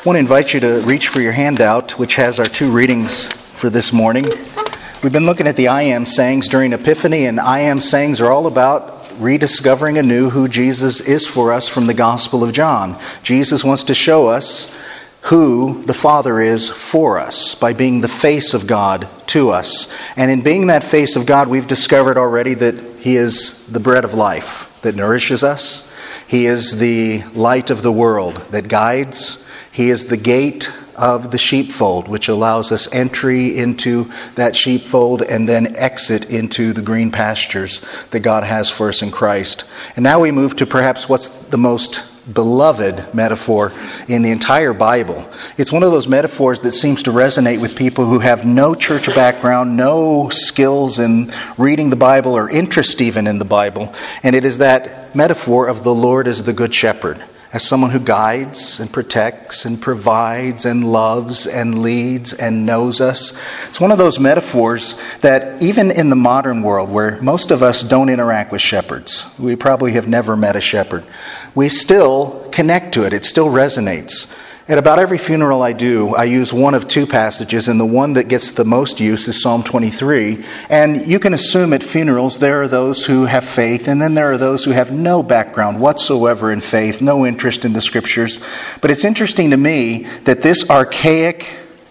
want to invite you to reach for your handout, which has our two readings for this morning. We've been looking at the I Am sayings during Epiphany, and I Am sayings are all about rediscovering anew who Jesus is for us from the Gospel of John. Jesus wants to show us who the Father is for us by being the face of God to us. And in being that face of God, we've discovered already that He is the bread of life that nourishes us. He is the light of the world that guides. He is the gate of the sheepfold, which allows us entry into that sheepfold and then exit into the green pastures that God has for us in Christ. And now we move to perhaps what's the most beloved metaphor in the entire Bible. It's one of those metaphors that seems to resonate with people who have no church background, no skills in reading the Bible or interest even in the Bible. And it is that metaphor of the Lord as the Good Shepherd, as someone who guides and protects and provides and loves and leads and knows us. It's one of those metaphors that even in the modern world where most of us don't interact with shepherds, we probably have never met a shepherd, we still connect to it. It still resonates. At about every funeral I do, I use one of two passages, and the one that gets the most use is Psalm 23. And you can assume at funerals there are those who have faith, and then there are those who have no background whatsoever in faith, no interest in the Scriptures. But it's interesting to me that this archaic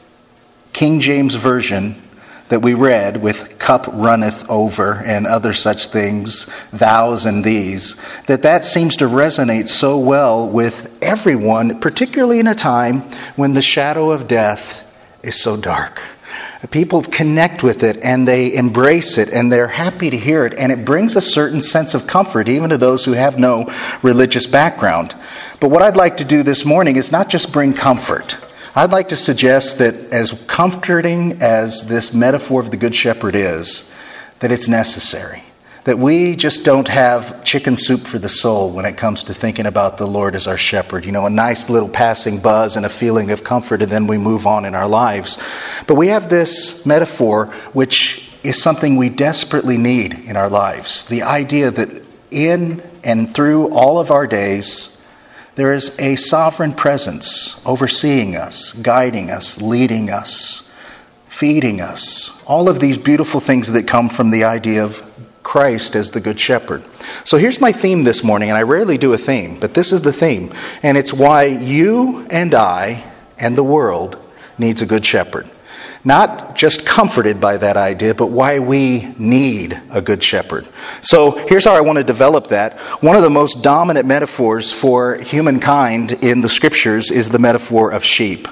King James Version that we read with cup runneth over and other such things, thous and these, that seems to resonate so well with everyone, particularly in a time when the shadow of death is so dark. People connect with it and they embrace it and they're happy to hear it, and it brings a certain sense of comfort even to those who have no religious background. But what I'd like to do this morning is not just bring comfort. I'd like to suggest that as comforting as this metaphor of the Good Shepherd is, that it's necessary. That we just don't have chicken soup for the soul when it comes to thinking about the Lord as our shepherd. You know, a nice little passing buzz and a feeling of comfort, and then we move on in our lives. But we have this metaphor which is something we desperately need in our lives. The idea that in and through all of our days, there is a sovereign presence overseeing us, guiding us, leading us, feeding us. All of these beautiful things that come from the idea of Christ as the Good Shepherd. So here's my theme this morning, and I rarely do a theme, but this is the theme. And it's why you and I and the world needs a good shepherd. Not just comforted by that idea, but why we need a good shepherd. So here's how I want to develop that. One of the most dominant metaphors for humankind in the Scriptures is the metaphor of sheep.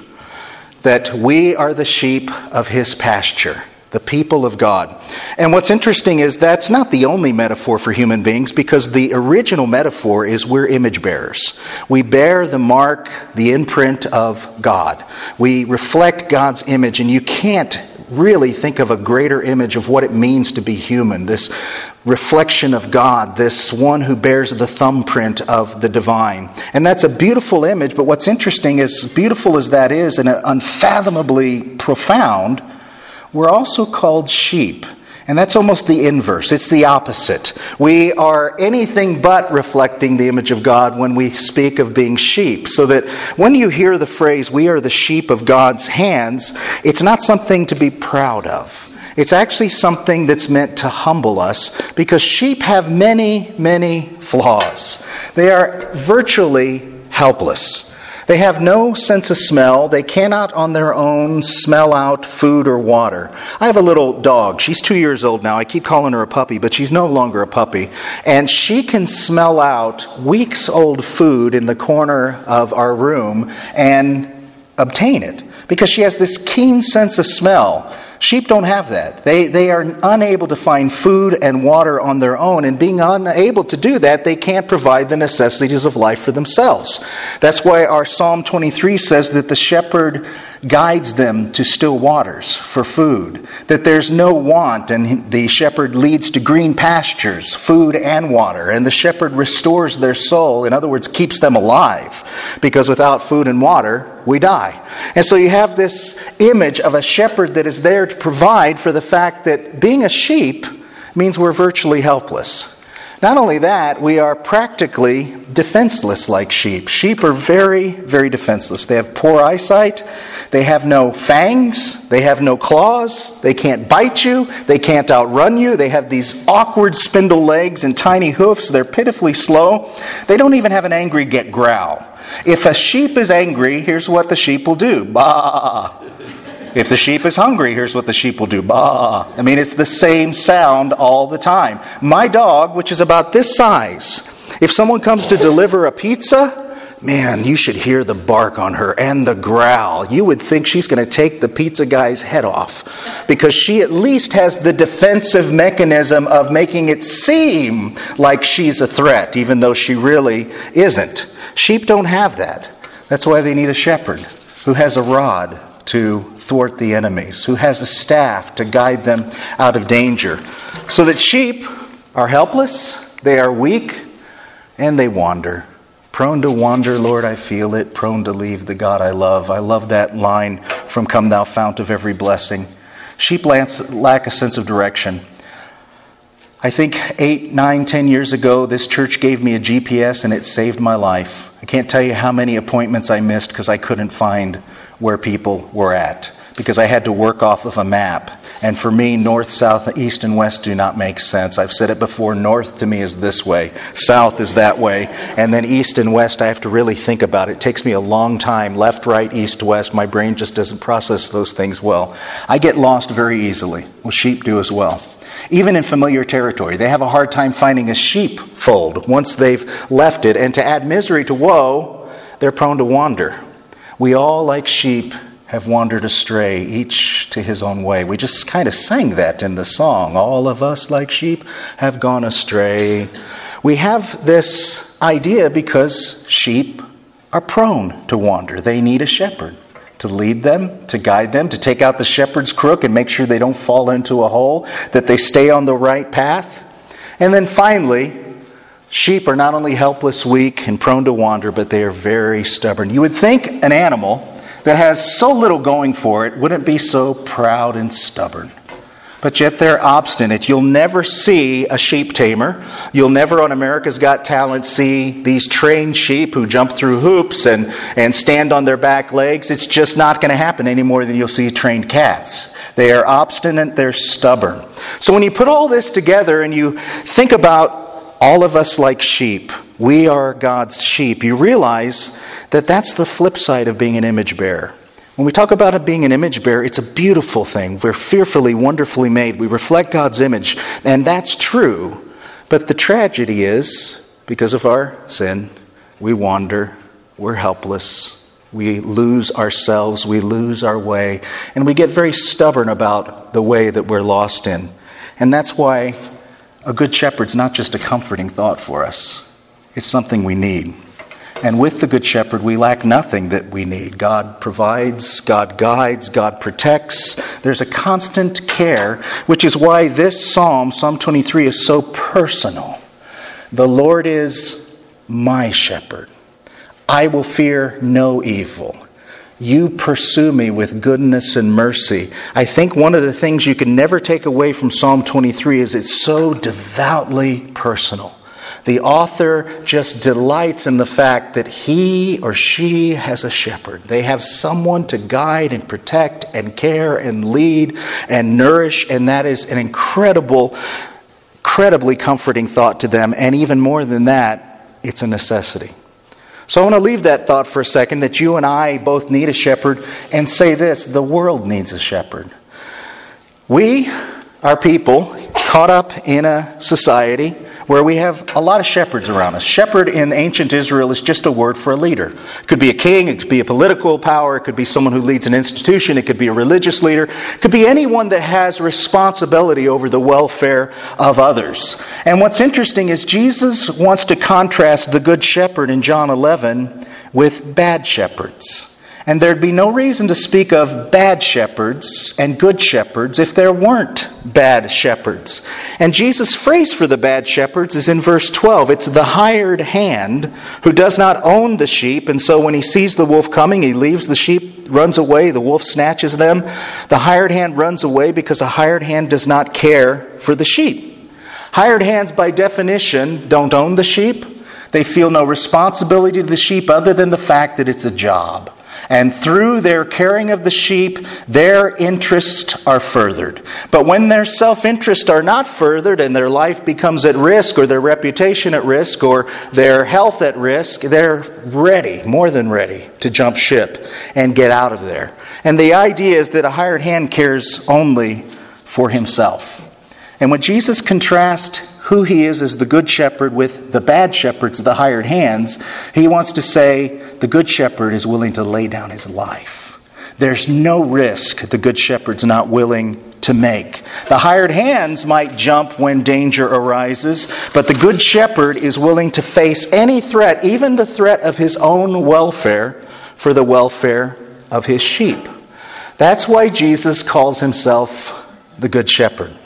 That we are the sheep of His pasture, the people of God. And what's interesting is that's not the only metaphor for human beings, because the original metaphor is we're image bearers. We bear the mark, the imprint of God. We reflect God's image, and you can't really think of a greater image of what it means to be human. This reflection of God, this one who bears the thumbprint of the divine. And that's a beautiful image, but what's interesting is, beautiful as that is and unfathomably profound, we're also called sheep. And that's almost the inverse. It's the opposite. We are anything but reflecting the image of God when we speak of being sheep. So that when you hear the phrase, we are the sheep of God's hands, it's not something to be proud of. It's actually something that's meant to humble us, because sheep have many, many flaws. They are virtually helpless. They have no sense of smell. They cannot on their own smell out food or water. I have a little dog. She's 2 years old now. I keep calling her a puppy, but she's no longer a puppy. And she can smell out weeks old food in the corner of our room and obtain it, because she has this keen sense of smell. Sheep don't have that. They are unable to find food and water on their own, and being unable to do that, they can't provide the necessities of life for themselves. That's why our Psalm 23 says that the shepherd guides them to still waters for food, that there's no want, and the shepherd leads to green pastures, food and water, and the shepherd restores their soul, in other words, keeps them alive, because without food and water, we die. And so you have this image of a shepherd that is there to provide for the fact that being a sheep means we're virtually helpless. Not only that, we are practically defenseless like sheep. Sheep are very, very defenseless. They have poor eyesight. They have no fangs. They have no claws. They can't bite you. They can't outrun you. They have these awkward spindle legs and tiny hoofs. They're pitifully slow. They don't even have an angry growl. If a sheep is angry, here's what the sheep will do. Bah! If the sheep is hungry, here's what the sheep will do. Bah! I mean, it's the same sound all the time. My dog, which is about this size, if someone comes to deliver a pizza, man, you should hear the bark on her and the growl. You would think she's going to take the pizza guy's head off, because she at least has the defensive mechanism of making it seem like she's a threat, even though she really isn't. Sheep don't have that. That's why they need a shepherd who has a rod to thwart the enemies, who has a staff to guide them out of danger. So that sheep are helpless, they are weak, and they wander. Prone to wander, Lord, I feel it. Prone to leave the God I love. I love that line from Come Thou Fount of Every Blessing. Sheep lack a sense of direction. I think 8, 9, 10 years ago, this church gave me a GPS and it saved my life. I can't tell you how many appointments I missed because I couldn't find where people were at, because I had to work off of a map. And for me, north, south, east, and west do not make sense. I've said it before, north to me is this way, south is that way, and then east and west I have to really think about it. It takes me a long time, left, right, east, west. My brain just doesn't process those things well. I get lost very easily. Well, sheep do as well. Even in familiar territory, they have a hard time finding a sheepfold once they've left it. And to add misery to woe, they're prone to wander. We all, like sheep, have wandered astray, each to his own way. We just kind of sang that in the song. All of us, like sheep, have gone astray. We have this idea because sheep are prone to wander. They need a shepherd to lead them, to guide them, to take out the shepherd's crook and make sure they don't fall into a hole, that they stay on the right path. And then finally, sheep are not only helpless, weak, and prone to wander, but they are very stubborn. You would think an animal that has so little going for it wouldn't be so proud and stubborn. But yet they're obstinate. You'll never see a sheep tamer. You'll never on America's Got Talent see these trained sheep who jump through hoops and stand on their back legs. It's just not going to happen any more than you'll see trained cats. They are obstinate, they're stubborn. So when you put all this together and you think about all of us like sheep, we are God's sheep, you realize that that's the flip side of being an image bearer. When we talk about it being an image bearer, it's a beautiful thing. We're fearfully, wonderfully made. We reflect God's image, and that's true. But the tragedy is, because of our sin, we wander, we're helpless, we lose ourselves, we lose our way, and we get very stubborn about the way that we're lost in. And that's why a good shepherd's not just a comforting thought for us. It's something we need. And with the Good Shepherd, we lack nothing that we need. God provides, God guides, God protects. There's a constant care, which is why this Psalm 23, is so personal. The Lord is my shepherd. I will fear no evil. You pursue me with goodness and mercy. I think one of the things you can never take away from Psalm 23 is it's so devoutly personal. The author just delights in the fact that he or she has a shepherd. They have someone to guide and protect and care and lead and nourish, and that is an incredibly comforting thought to them. And even more than that, it's a necessity. So I want to leave that thought for a second, that you and I both need a shepherd, and say this: the world needs a shepherd. We are people caught up in a society where we have a lot of shepherds around us. Shepherd in ancient Israel is just a word for a leader. It could be a king, it could be a political power, it could be someone who leads an institution, it could be a religious leader, it could be anyone that has responsibility over the welfare of others. And what's interesting is Jesus wants to contrast the good shepherd in John 11 with bad shepherds. And there'd be no reason to speak of bad shepherds and good shepherds if there weren't bad shepherds. And Jesus' phrase for the bad shepherds is in verse 12. It's the hired hand who does not own the sheep, and so when he sees the wolf coming, he leaves the sheep, runs away, the wolf snatches them. The hired hand runs away because a hired hand does not care for the sheep. Hired hands, by definition, don't own the sheep. They feel no responsibility to the sheep other than the fact that it's a job. And through their caring of the sheep, their interests are furthered. But when their self-interests are not furthered and their life becomes at risk, or their reputation at risk, or their health at risk, they're ready, more than ready, to jump ship and get out of there. And the idea is that a hired hand cares only for himself. And when Jesus contrasts who he is as the good shepherd with the bad shepherds, the hired hands, he wants to say the good shepherd is willing to lay down his life. There's no risk the good shepherd's not willing to make. The hired hands might jump when danger arises, but the good shepherd is willing to face any threat, even the threat of his own welfare, for the welfare of his sheep. That's why Jesus calls himself the good shepherd.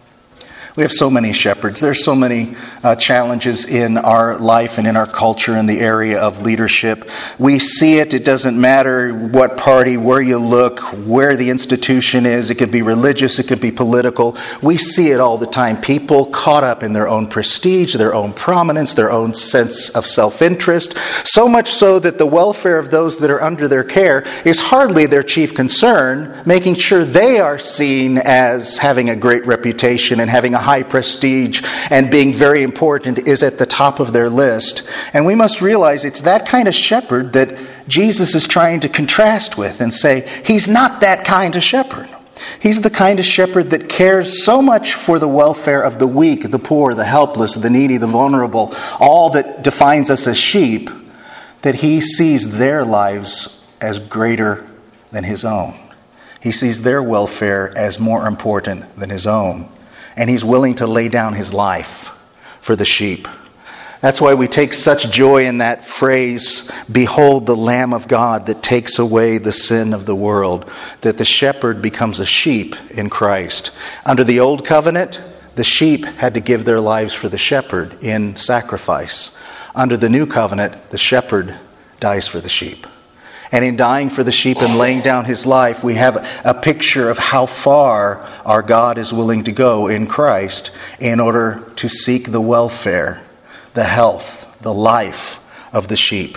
We have so many shepherds. There's so many challenges in our life and in our culture in the area of leadership. We see it. It doesn't matter what party, where you look, where the institution is. It could be religious. It could be political. We see it all the time. People caught up in their own prestige, their own prominence, their own sense of self-interest. So much so that the welfare of those that are under their care is hardly their chief concern. Making sure they are seen as having a great reputation and having a high prestige and being very important is at the top of their list. And we must realize it's that kind of shepherd that Jesus is trying to contrast with and say, he's not that kind of shepherd. He's the kind of shepherd that cares so much for the welfare of the weak, the poor, the helpless, the needy, the vulnerable, all that defines us as sheep, that he sees their lives as greater than his own. He sees their welfare as more important than his own. And he's willing to lay down his life for the sheep. That's why we take such joy in that phrase, behold the Lamb of God that takes away the sin of the world, that the shepherd becomes a sheep in Christ. Under the old covenant, the sheep had to give their lives for the shepherd in sacrifice. Under the new covenant, the shepherd dies for the sheep. And in dying for the sheep and laying down his life, we have a picture of how far our God is willing to go in Christ in order to seek the welfare, the health, the life of the sheep.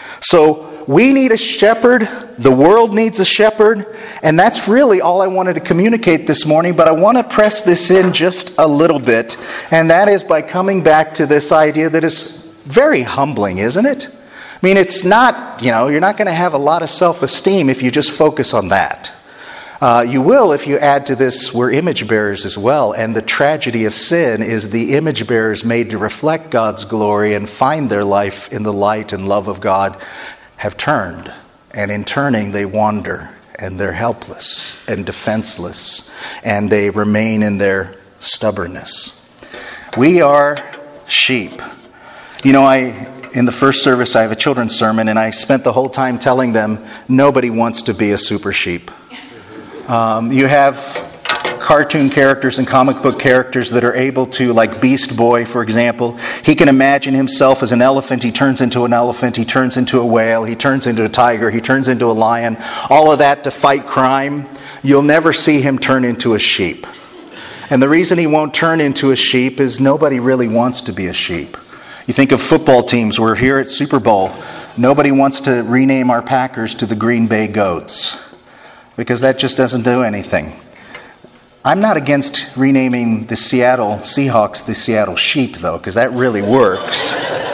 So we need a shepherd. The world needs a shepherd. And that's really all I wanted to communicate this morning. But I want to press this in just a little bit. And that is by coming back to this idea that is very humbling, isn't it? I mean, it's not, you're not going to have a lot of self-esteem if you just focus on that. You will if you add to this, we're image bearers as well. And the tragedy of sin is the image bearers made to reflect God's glory and find their life in the light and love of God have turned. And in turning, they wander and they're helpless and defenseless. And they remain in their stubbornness. We are sheep. In the first service, I have a children's sermon, and I spent the whole time telling them, nobody wants to be a super sheep. You have cartoon characters and comic book characters that are able to, like Beast Boy, for example, he can imagine himself as an elephant. He turns into an elephant. He turns into a whale. He turns into a tiger. He turns into a lion. All of that to fight crime. You'll never see him turn into a sheep. And the reason he won't turn into a sheep is nobody really wants to be a sheep. You think of football teams. We're here at Super Bowl. Nobody wants to rename our Packers to the Green Bay Goats because that just doesn't do anything. I'm not against renaming the Seattle Seahawks the Seattle Sheep, though, because that really works.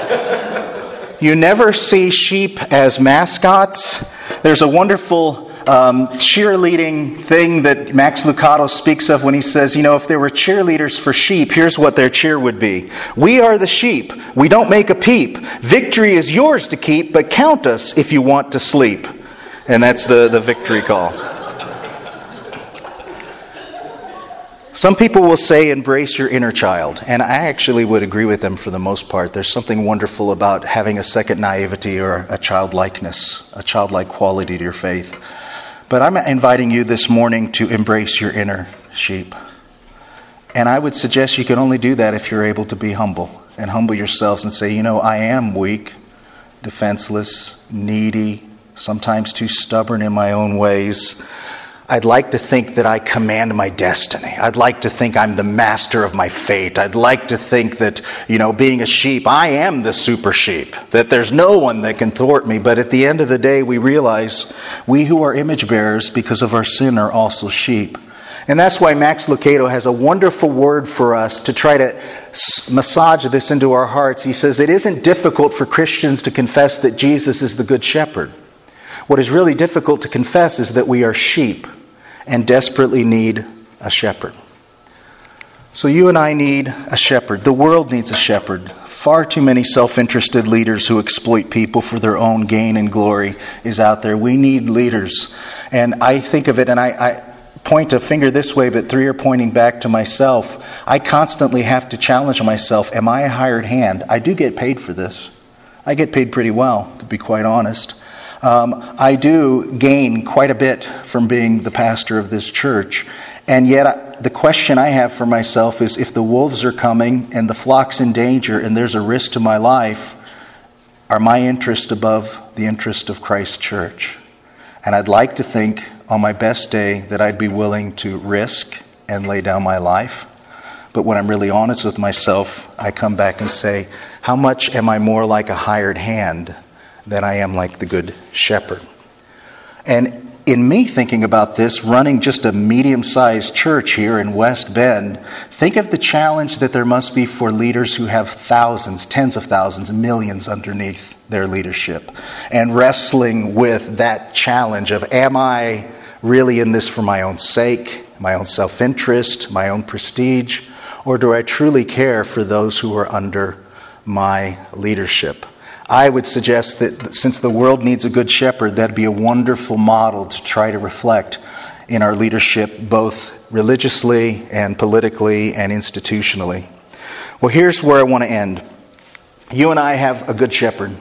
You never see sheep as mascots. There's a wonderful cheerleading thing that Max Lucado speaks of when he says, if there were cheerleaders for sheep, here's what their cheer would be. We are the sheep. We don't make a peep. Victory is yours to keep, but count us if you want to sleep. And that's the victory call. Some people will say, embrace your inner child. And I actually would agree with them for the most part. There's something wonderful about having a second naivety or a childlikeness, a childlike quality to your faith. But I'm inviting you this morning to embrace your inner sheep. And I would suggest you can only do that if you're able to be humble and humble yourselves and say, I am weak, defenseless, needy, sometimes too stubborn in my own ways. I'd like to think that I command my destiny. I'd like to think I'm the master of my fate. I'd like to think that, being a sheep, I am the super sheep, that there's no one that can thwart me. But at the end of the day, we realize we who are image bearers because of our sin are also sheep. And that's why Max Lucado has a wonderful word for us to try to massage this into our hearts. He says, it isn't difficult for Christians to confess that Jesus is the Good Shepherd. What is really difficult to confess is that we are sheep and desperately need a shepherd. So you and I need a shepherd. The world needs a shepherd. Far too many self-interested leaders who exploit people for their own gain and glory is out there. We need leaders. And I think of it, and I point a finger this way, but three are pointing back to myself. I constantly have to challenge myself. Am I a hired hand? I do get paid for this. I get paid pretty well, to be quite honest. I do gain quite a bit from being the pastor of this church. And yet the question I have for myself is, if the wolves are coming and the flock's in danger and there's a risk to my life, are my interests above the interest of Christ's church? And I'd like to think on my best day that I'd be willing to risk and lay down my life. But when I'm really honest with myself, I come back and say, how much am I more like a hired hand than I am like the Good Shepherd? And in me thinking about this, running just a medium-sized church here in West Bend, think of the challenge that there must be for leaders who have thousands, tens of thousands, millions underneath their leadership, and wrestling with that challenge of, am I really in this for my own sake, my own self-interest, my own prestige, or do I truly care for those who are under my leadership? I would suggest that since the world needs a good shepherd, that'd be a wonderful model to try to reflect in our leadership, both religiously and politically and institutionally. Well, here's where I want to end. You and I have a good shepherd.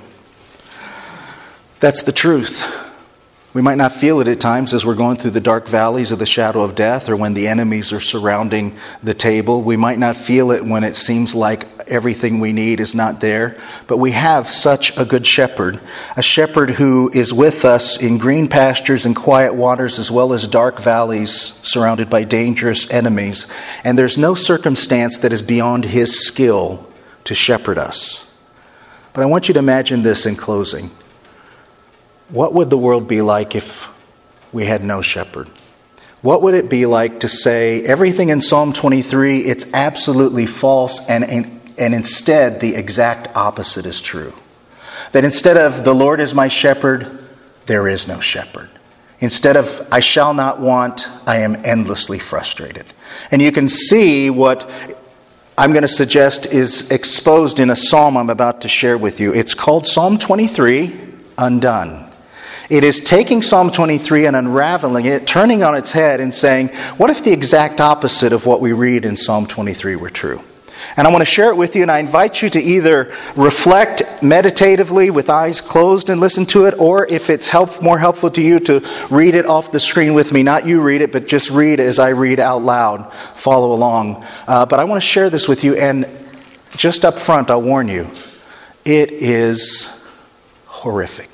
That's the truth. We might not feel it at times as we're going through the dark valleys of the shadow of death, or when the enemies are surrounding the table. We might not feel it when it seems like everything we need is not there. But we have such a good shepherd, a shepherd who is with us in green pastures and quiet waters, as well as dark valleys surrounded by dangerous enemies. And there's no circumstance that is beyond his skill to shepherd us. But I want you to imagine this in closing. What would the world be like if we had no shepherd? What would it be like to say everything in Psalm 23, it's absolutely false, and instead the exact opposite is true? That instead of the Lord is my shepherd, there is no shepherd. Instead of I shall not want, I am endlessly frustrated. And you can see what I'm going to suggest is exposed in a psalm I'm about to share with you. It's called Psalm 23, Undone. It is taking Psalm 23 and unraveling it, turning on its head and saying, what if the exact opposite of what we read in Psalm 23 were true? And I want to share it with you, and I invite you to either reflect meditatively with eyes closed and listen to it, or if it's more helpful to you, to read it off the screen with me. Not you read it, but just read as I read out loud. Follow along. But I want to share this with you, and just up front, I'll warn you, it is horrific.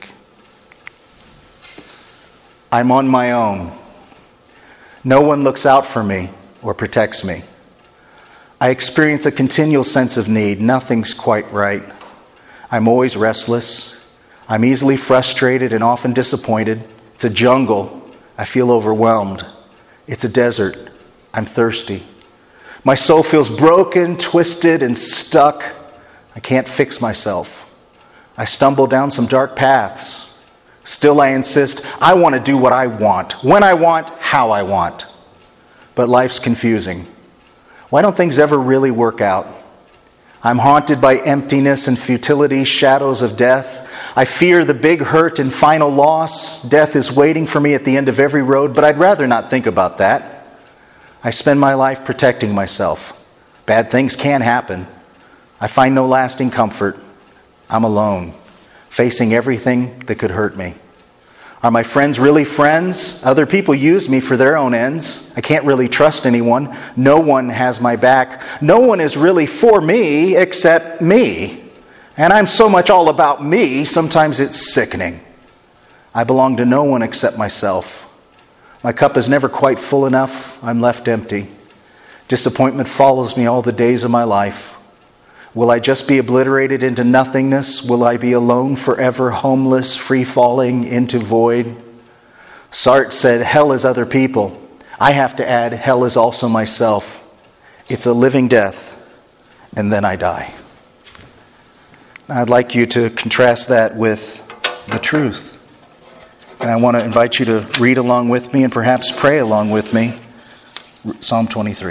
I'm on my own. No one looks out for me or protects me. I experience a continual sense of need. Nothing's quite right. I'm always restless. I'm easily frustrated and often disappointed. It's a jungle. I feel overwhelmed. It's a desert. I'm thirsty. My soul feels broken, twisted, and stuck. I can't fix myself. I stumble down some dark paths. Still, I insist, I want to do what I want, when I want, how I want. But life's confusing. Why don't things ever really work out? I'm haunted by emptiness and futility, shadows of death. I fear the big hurt and final loss. Death is waiting for me at the end of every road, but I'd rather not think about that. I spend my life protecting myself. Bad things can happen. I find no lasting comfort. I'm alone, facing everything that could hurt me. Are my friends really friends? Other people use me for their own ends. I can't really trust anyone. No one has my back. No one is really for me except me. And I'm so much all about me, sometimes it's sickening. I belong to no one except myself. My cup is never quite full enough. I'm left empty. Disappointment follows me all the days of my life. Will I just be obliterated into nothingness? Will I be alone forever, homeless, free-falling into void? Sartre said, hell is other people. I have to add, hell is also myself. It's a living death, and then I die. Now, I'd like you to contrast that with the truth. And I want to invite you to read along with me and perhaps pray along with me. Psalm 23.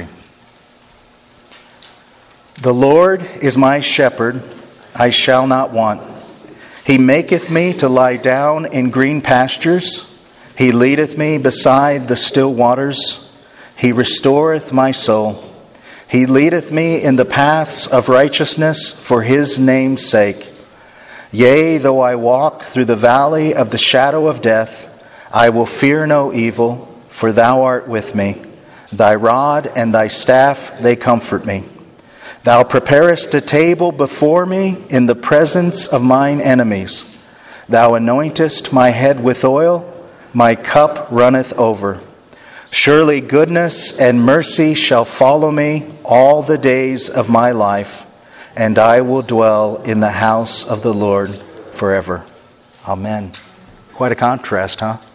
The Lord is my shepherd, I shall not want. He maketh me to lie down in green pastures. He leadeth me beside the still waters. He restoreth my soul. He leadeth me in the paths of righteousness for His name's sake. Yea, though I walk through the valley of the shadow of death, I will fear no evil, for Thou art with me. Thy rod and Thy staff, they comfort me. Thou preparest a table before me in the presence of mine enemies. Thou anointest my head with oil, my cup runneth over. Surely goodness and mercy shall follow me all the days of my life, and I will dwell in the house of the Lord forever. Amen. Quite a contrast, huh?